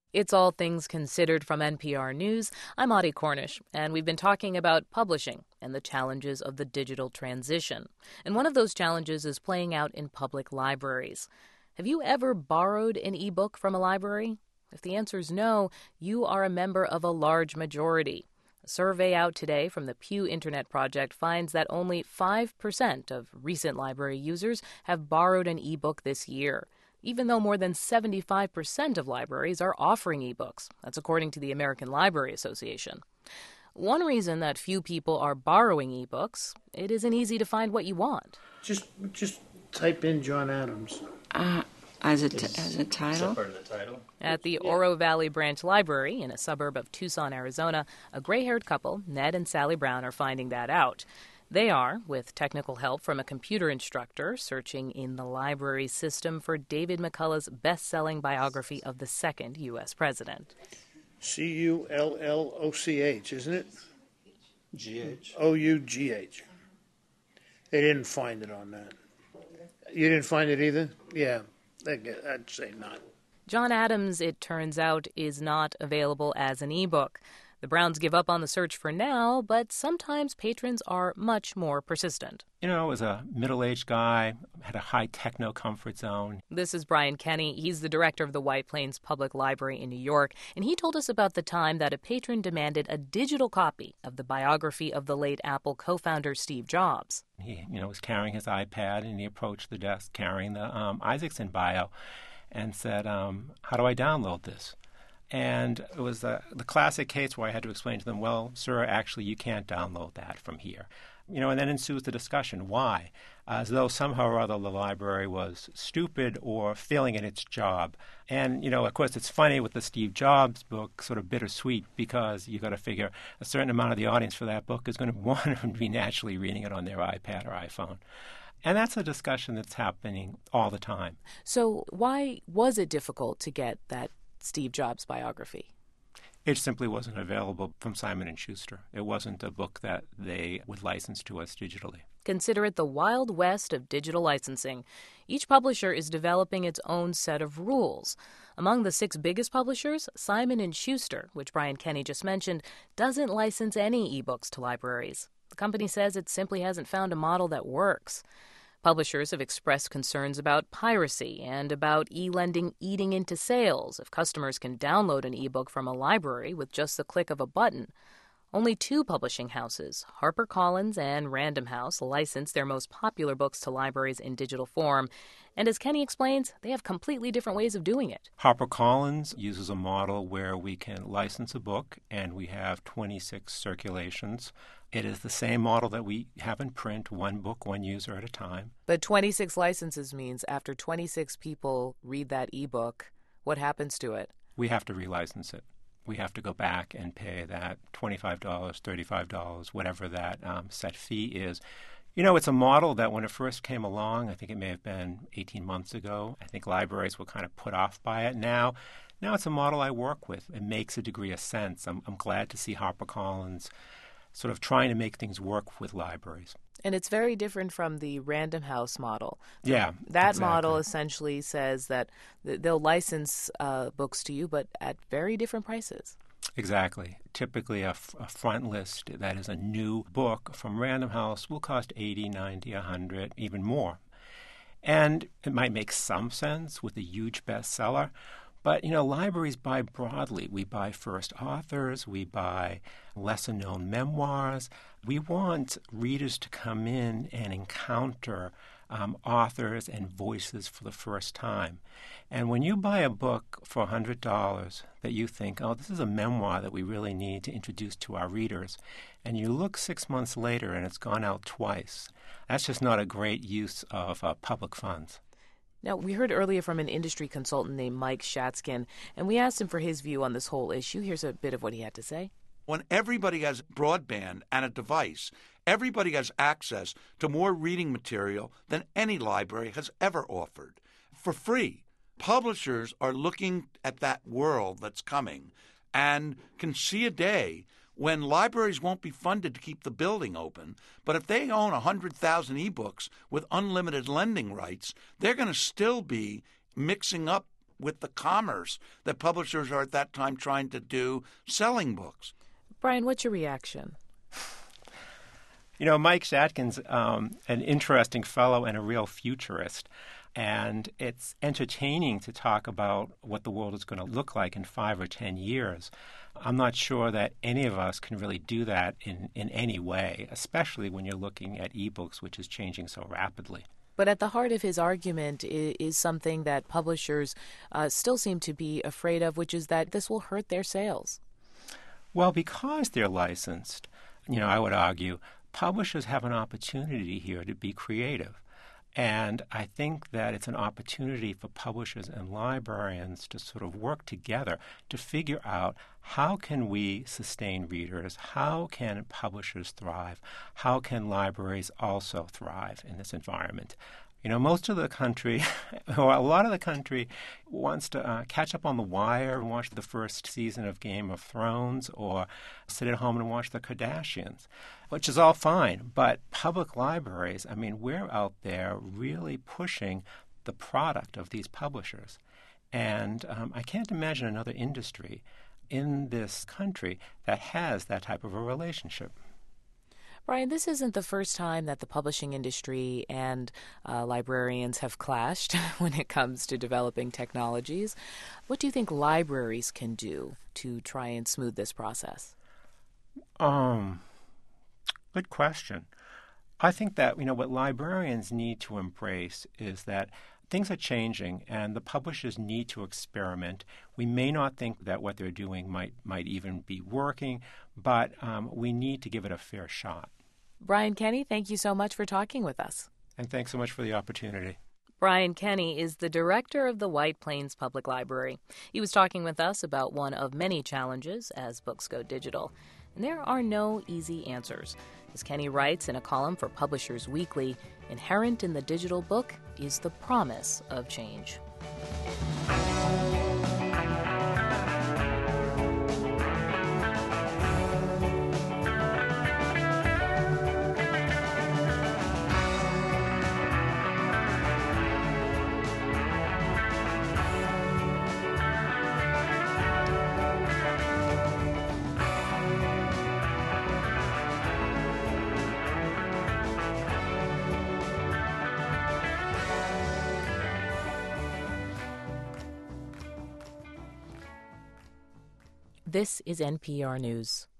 It's All Things Considered from NPR News. I'm Audie Cornish, and we've been talking about publishing and the challenges of the digital transition. And one of those challenges is playing out in public libraries. Have you ever borrowed an e-book from a library? If the answer is no, you are a member of a large majority. A survey out today from the Pew Internet Project finds that only 5% of recent library users have borrowed an e-book this year, even though more than 75% of libraries are offering ebooks. That's according to the American Library Association. One reason that few people are borrowing ebooks, it isn't easy to find what you want. Just type in John Adams. As a title? Part of the title. At the Oro Valley Branch Library in a suburb of Tucson, Arizona, a gray-haired couple, Ned and Sally Brown, are finding that out. They are, with technical help from a computer instructor, searching in the library system for David McCullough's best-selling biography of the second U.S. president. Culloch, isn't it? G-H. O-U-G-H. They didn't find it on that. You didn't find it either? Yeah, I'd say not. John Adams, it turns out, is not available as an e-book. The Browns give up on the search for now, but sometimes patrons are much more persistent. You know, as a middle-aged guy, had a high techno comfort zone. This is Brian Kenny. He's the director of the White Plains Public Library in New York, and he told us about the time that a patron demanded a digital copy of the biography of the late Apple co-founder Steve Jobs. He, was carrying his iPad, and he approached the desk carrying the Isaacson bio and said, how do I download this? And it was the classic case where I had to explain to them, well, sir, actually, you can't download that from here. And then ensues the discussion. Why? As though somehow or other the library was stupid or failing in its job. And, of course, it's funny with the Steve Jobs book, sort of bittersweet, because you've got to figure a certain amount of the audience for that book is going to want to be naturally reading it on their iPad or iPhone. And that's a discussion that's happening all the time. So why was it difficult to get that Steve Jobs biography? It simply wasn't available from Simon & Schuster. It wasn't a book that they would license to us digitally. Consider it the Wild West of digital licensing. Each publisher is developing its own set of rules. Among the 6 biggest publishers, Simon & Schuster, which Brian Kenny just mentioned, doesn't license any ebooks to libraries. The company says it simply hasn't found a model that works. Publishers have expressed concerns about piracy and about e-lending eating into sales if customers can download an e-book from a library with just the click of a button. Only 2 publishing houses, HarperCollins and Random House, license their most popular books to libraries in digital form. And as Kenny explains, they have completely different ways of doing it. HarperCollins uses a model where we can license a book and we have 26 circulations. It is the same model that we have in print, 1 book, 1 user at a time. But 26 licenses means after 26 people read that ebook, what happens to it? We have to relicense it. We have to go back and pay that $25, $35, whatever that set fee is. It's a model that when it first came along, I think it may have been 18 months ago, I think libraries were kind of put off by it. Now it's a model I work with. It makes a degree of sense. I'm glad to see HarperCollins sort of trying to make things work with libraries. And it's very different from the Random House model. Yeah, That exactly. model essentially says that they'll license books to you, but at very different prices. Exactly. Typically, a front list that is a new book from Random House will cost $80, $90, $100, even more. And it might make some sense with a huge bestseller. But, libraries buy broadly. We buy first authors. We buy lesser-known memoirs. We want readers to come in and encounter authors and voices for the first time. And when you buy a book for $100 that you think, oh, this is a memoir that we really need to introduce to our readers, and you look 6 months later and it's gone out twice, that's just not a great use of public funds. Now, we heard earlier from an industry consultant named Mike Shatskin, and we asked him for his view on this whole issue. Here's a bit of what he had to say. When everybody has broadband and a device, everybody has access to more reading material than any library has ever offered for free. Publishers are looking at that world that's coming and can see a day when libraries won't be funded to keep the building open. But if they own 100,000 ebooks with unlimited lending rights, they're going to still be mixing up with the commerce that publishers are at that time trying to do selling books. Brian, what's your reaction? You know, Mike Shatkins, an interesting fellow and a real futurist. And it's entertaining to talk about what the world is going to look like in 5 or 10 years. I'm not sure that any of us can really do that in any way, especially when you're looking at ebooks, which is changing so rapidly. But at the heart of his argument is something that publishers still seem to be afraid of, which is that this will hurt their sales. Well, because they're licensed, I would argue, publishers have an opportunity here to be creative. And I think that it's an opportunity for publishers and librarians to sort of work together to figure out how can we sustain readers, how can publishers thrive, how can libraries also thrive in this environment. Most of the country, or a lot of the country, wants to catch up on The Wire and watch the first season of Game of Thrones or sit at home and watch The Kardashians, which is all fine. But public libraries, we're out there really pushing the product of these publishers. And I can't imagine another industry in this country that has that type of a relationship. Brian, this isn't the first time that the publishing industry and librarians have clashed when it comes to developing technologies. What do you think libraries can do to try and smooth this process? Good question. I think that, what librarians need to embrace is that things are changing and the publishers need to experiment. We may not think that what they're doing might even be working, but we need to give it a fair shot. Brian Kenny, thank you so much for talking with us. And thanks so much for the opportunity. Brian Kenny is the director of the White Plains Public Library. He was talking with us about one of many challenges as books go digital. And there are no easy answers. As Kenny writes in a column for Publishers Weekly, inherent in the digital book is the promise of change. This is NPR News.